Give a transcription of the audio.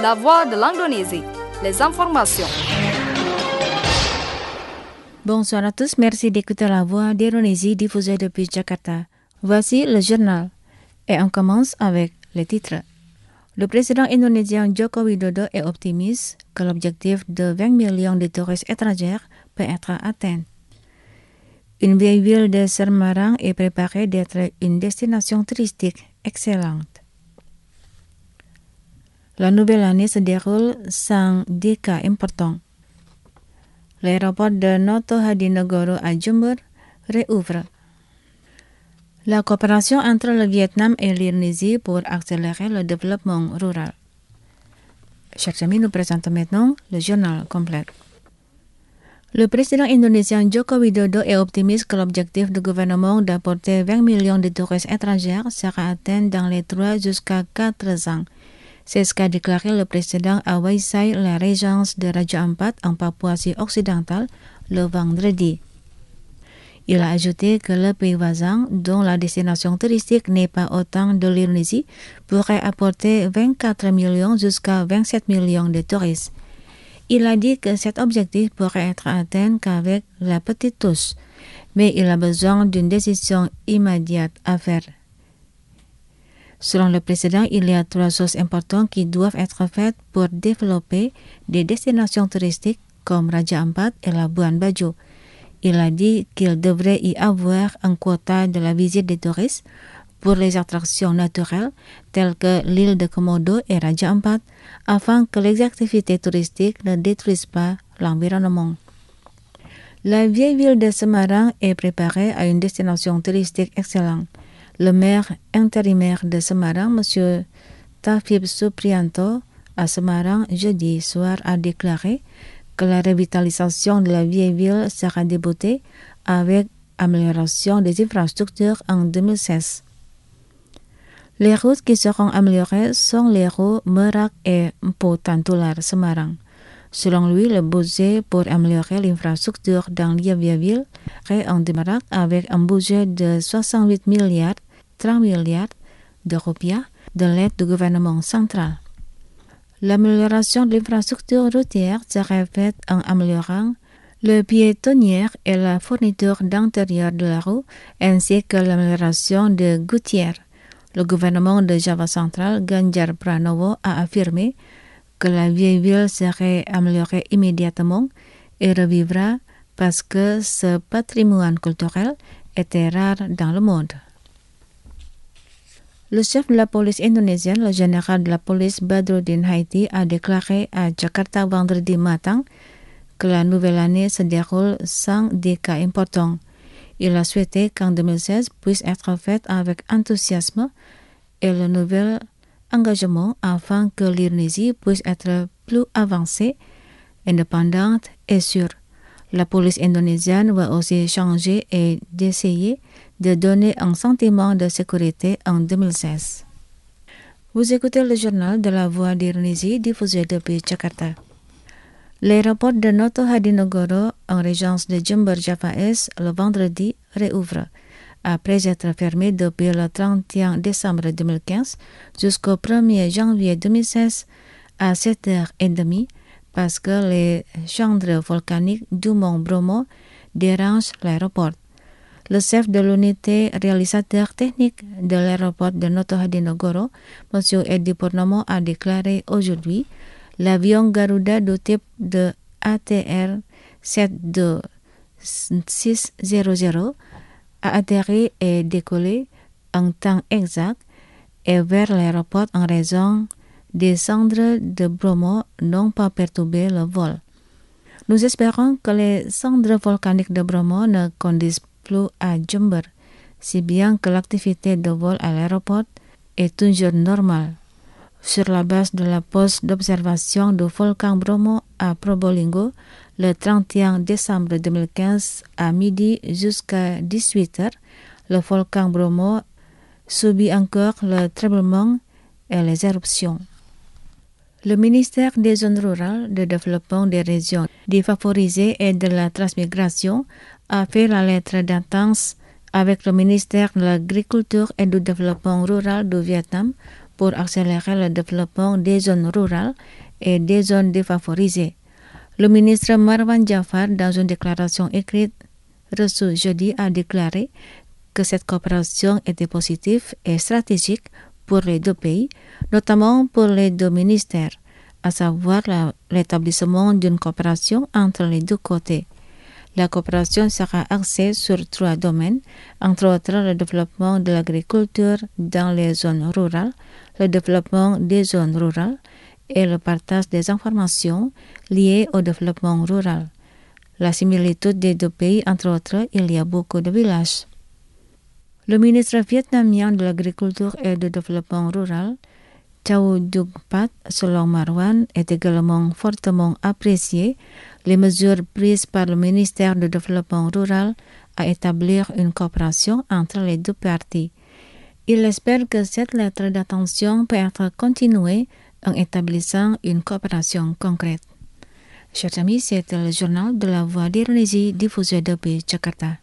La voix de l'Indonésie. Les informations. Bonsoir à tous, merci d'écouter la voix d'Indonésie diffusée depuis Jakarta. Voici le journal. Et on commence avec les titres. Le président indonésien Joko Widodo est optimiste que l'objectif de 20 millions de touristes étrangers peut être atteint. Une vieille ville de Semarang est préparée d'être une destination touristique excellente. La nouvelle année se déroule sans des cas importants. L'aéroport de Noto Hadinegoro à Jember réouvre. La coopération entre le Vietnam et l'Indonésie pour accélérer le développement rural. Chers amis, nous présentons maintenant le journal complet. Le président indonésien Joko Widodo est optimiste que l'objectif du gouvernement d'apporter 20 millions de touristes étrangers sera atteint dans les 3 jusqu'à 4 ans. C'est ce qu'a déclaré le président à Waisai, la régence de Raja Ampat en Papouasie-Occidentale, le vendredi. Il a ajouté que le pays voisin, dont la destination touristique n'est pas autant de l'Indonésie, pourrait apporter 24 millions jusqu'à 27 millions de touristes. Il a dit que cet objectif pourrait être atteint qu'avec la petite touche, mais il a besoin d'une décision immédiate à faire. Selon le président, il y a 3 choses importantes qui doivent être faites pour développer des destinations touristiques comme Raja Ampat et Labuan Bajo. Il a dit qu'il devrait y avoir un quota de la visite des touristes pour les attractions naturelles telles que l'île de Komodo et Raja Ampat, afin que les activités touristiques ne détruisent pas l'environnement. La vieille ville de Semarang est préparée à une destination touristique excellente. Le maire intérimaire de Semarang, M. Tafib Suprianto, à Semarang jeudi soir, a déclaré que la revitalisation de la vieille ville sera débutée avec amélioration des infrastructures en 2016. Les routes qui seront améliorées sont les routes Merak et Mpo Tantular Semarang. Selon lui, le budget pour améliorer l'infrastructure dans la vieille ville est en démarrage avec un budget de 68 milliards, 30 milliards de rupiah de l'aide du gouvernement central. L'amélioration de l'infrastructure routière serait faite en améliorant le piétonnière et la fourniture d'intérieur de la rue, ainsi que l'amélioration de gouttières. Le gouvernement de Java central, Ganjar Pranowo, a affirmé que la vieille ville serait améliorée immédiatement et revivra parce que ce patrimoine culturel était rare dans le monde. Le chef de la police indonésienne, le général de la police Badruddin Haiti, a déclaré à Jakarta vendredi matin que la nouvelle année se déroule sans des cas importants. Il a souhaité qu'en 2016 puisse être faite avec enthousiasme et le nouvel engagement afin que l'Indonésie puisse être plus avancée, indépendante et sûre. La police indonésienne va aussi changer et d'essayer de donner un sentiment de sécurité en 2016. Vous écoutez le journal de la Voix d'Indonésie diffusé depuis Jakarta. L'aéroport de Noto Hadinegoro en régence de Jember Java Est le vendredi réouvre. Après être fermé depuis le 31 décembre 2015 jusqu'au 1er janvier 2016 à 7h30 parce que les cendres volcaniques du mont Bromo dérangent l'aéroport. Le chef de l'unité réalisateur technique de l'aéroport de Noto Hadinegoro, M. Edi Purnomo, a déclaré aujourd'hui l'avion Garuda du type de ATR 72600 a atterri et décollé en temps exact et vers l'aéroport en raison des cendres de Bromo n'ont pas perturbé le vol. Nous espérons que les cendres volcaniques de Bromo ne conduisent plus à Jember, si bien que l'activité de vol à l'aéroport est toujours normale. Sur la base de la poste d'observation du volcan Bromo à Probolinggo, le 31 décembre 2015 à midi jusqu'à 18h, le volcan Bromo subit encore le tremblement et les éruptions. Le ministère des Zones rurales, de développement des régions défavorisées et de la transmigration a fait la lettre d'entente avec le ministère de l'Agriculture et du Développement rural du Vietnam pour accélérer le développement des zones rurales et des zones défavorisées. Le ministre Marwan Jafar, dans une déclaration écrite reçue jeudi, a déclaré que cette coopération était positive et stratégique pour les deux pays, notamment pour les deux ministères, à savoir l'établissement d'une coopération entre les deux côtés. La coopération sera axée sur 3 domaines, entre autres le développement de l'agriculture dans les zones rurales, le développement des zones rurales et le partage des informations liées au développement rural. La similitude des deux pays, entre autres, il y a beaucoup de villages. Le ministre vietnamien de l'Agriculture et du Développement rural, Chow Duc Pat, selon Marwan, est également fortement apprécié les mesures prises par le ministère du Développement rural à établir une coopération entre les deux parties. Il espère que cette lettre d'attention peut être continuée en établissant une coopération concrète. Chers amis, c'était le journal de la Voix d'Indonésie diffusé depuis Jakarta.